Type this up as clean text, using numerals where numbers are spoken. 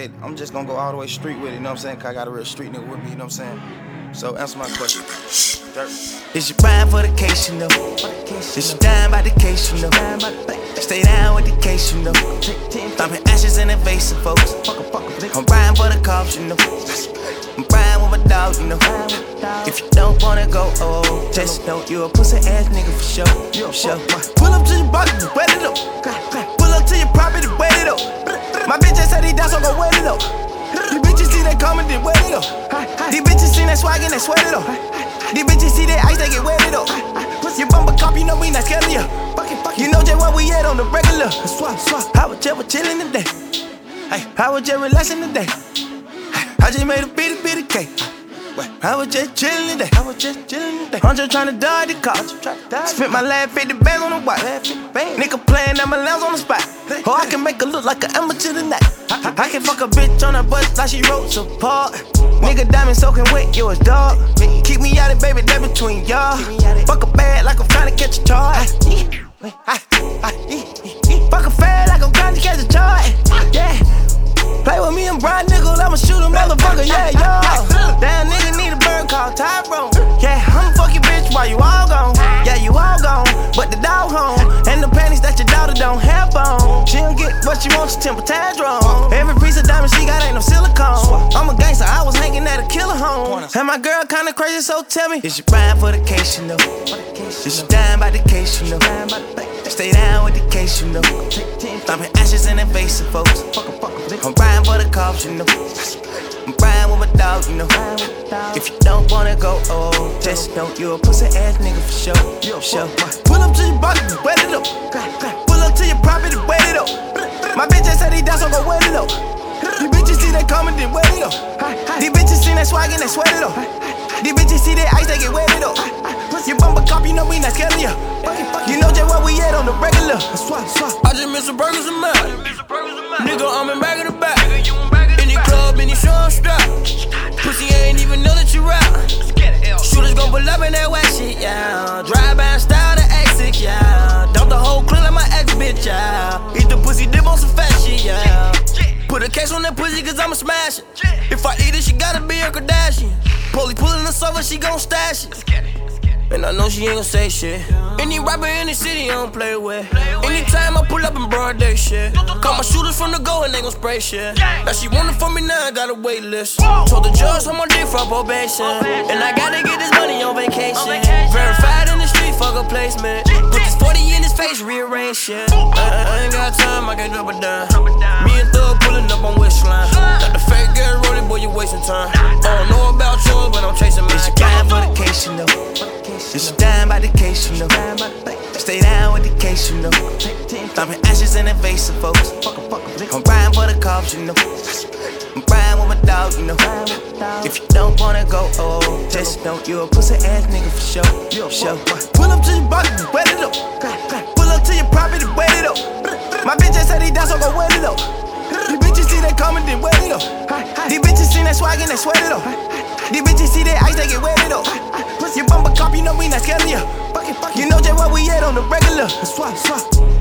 hey, I'm just gonna go all the way street with it, you know what I'm saying? Cause I got a real street nigga with me, you know what I'm saying? So answer my question. Dirt. Is you rhyme for the case, you know? Is you dying by the case, you know? Stay down with the case, you know? Thumping ashes in the vase of folks. I'm riding for the cops, you know? I'm riding with my dog, you know? If you don't wanna go, oh, just know you a pussy ass nigga for sure. Sure. Pull up to your block and wet it up. Pull up to your property, wet it up. My bitch just said he down, so go wet it up. These bitches see that coming, then wet it up. These bitches see that swag and they sweat it up. These bitches see that ice, they get wet it up. You bumper cop, you know we not scared of ya. You know just where we at on the regular. I was just chillin' today. I was just relaxing today. I just made a bitty cake. I was just chillin' today. I'm just tryna dodge the cops. Spent my last 50 bands on the watch. Nigga playin' at my lounge on the spot. Oh, I can make her look like an amateur tonight. I can fuck a bitch on her butt like she wrote support. Nigga diamond soaking wet, you a dog. Keep me out of baby, that between y'all. Fuck a bad like I'm tryna catch a charge. Fuck a fad like I'm tryna catch a charge. Yeah. Play with me and Brian Nickel, I'ma shoot a motherfucker, yeah, yo. Damn nigga need a bird called Tyrone. Yeah, I'ma fuck your bitch while you all gone. Yeah, you all gone, but the dog home. And the panties that your daughter don't have on. She don't get what she wants, she temper tantrum. Every piece of diamond she got ain't no silicone. I'm a gangster, I was hanging at a killer home. And my girl kinda crazy, so tell me, is you riding for the case, you know? Is you dying by the case, you know? Stay down with the case, you know? Thumping ashes in the face of folks. I'm riding for the cops, you know? I'm riding with my dog, you know? If you don't wanna go, oh, just know you a pussy ass nigga for sure. Pull up to your block and wet it up. Pull up to your property, wet it up. My bitch just said he down, so go wet it up. These bitches see that coming, then wet it up. These bitches see that swag and they sweat it up. These bitches see that ice, they get wet it up. You bumper cop, you know we not scared of ya. You know just where we at on the regular. I just miss some burgers and mac. Nigga, I'm in back of the back. In the club, in the show, I'm strapped. Pussy ain't even know that you rap. Shooters gon' pull up in that whack shit, yeah. Drive by style the exit, yeah. Dump the whole clip like my ex bitch, yeah. Eat the pussy dip on some fat shit, yeah. Put a case on that pussy cause I'ma smash it. If I eat it, she gotta be a Kardashian. Police pulling us over, she gon' stash it. And I know she ain't gon' say shit. Any rapper in the city I don't play with. Anytime I pull up in broad day shit. Call my shooters from the go and they gon' spray shit. Now she want it for me now, I got a wait list. Told the judge I'm on dick for probation. And I gotta get this money on vacation. Verified in the street, fuck a placement. Put this 40 in his face, rearrange shit. I ain't got time, I can't drop it down. Me and Thug pulling up on Westline. Got the fake girl rolling, boy, you wasting time. I don't know about yours, but I'm chasing mine. Is you dying for the case, you know? Is you dying by the case, you know? Stay down with the case, you know? Thumping ashes in the vase of folks. I'm riding for the cops, you know? I'm riding with my dog, you know? If you don't wanna go, oh, just know you a pussy ass nigga for sure. Pull up to your block and wet it up. Pull up to your property, wet it up. My bitch just said he down, so go wet it up. These bitches see that coming, then wet it up. These bitches see that swag and they sweat it up. These bitches see that ice, they get wet it up. You bumper cop, you know we not scared of ya. You know just where we at on the regular.